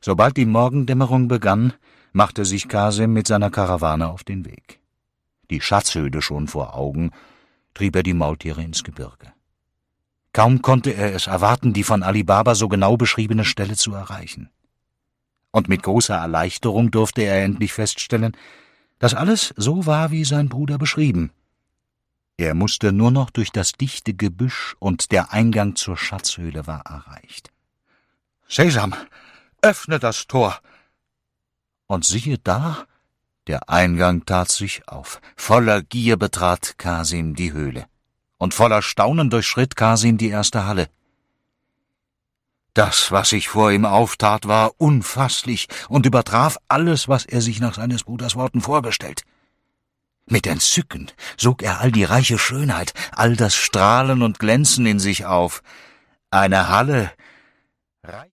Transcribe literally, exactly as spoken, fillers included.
Sobald die Morgendämmerung begann, machte sich Kasim mit seiner Karawane auf den Weg. Die Schatzhöhle schon vor Augen, trieb er die Maultiere ins Gebirge. Kaum konnte er es erwarten, die von Ali Baba so genau beschriebene Stelle zu erreichen. Und mit großer Erleichterung durfte er endlich feststellen, dass alles so war, wie sein Bruder beschrieben. Er musste nur noch durch das dichte Gebüsch, und der Eingang zur Schatzhöhle war erreicht. »Sesam, öffne das Tor!« Und siehe da, der Eingang tat sich auf. Voller Gier betrat Kasim die Höhle, und voller Staunen durchschritt Kasim die erste Halle. Das, was sich vor ihm auftat, war unfasslich und übertraf alles, was er sich nach seines Bruders Worten vorgestellt. Mit Entzücken sog er all die reiche Schönheit, all das Strahlen und Glänzen in sich auf. Eine Halle,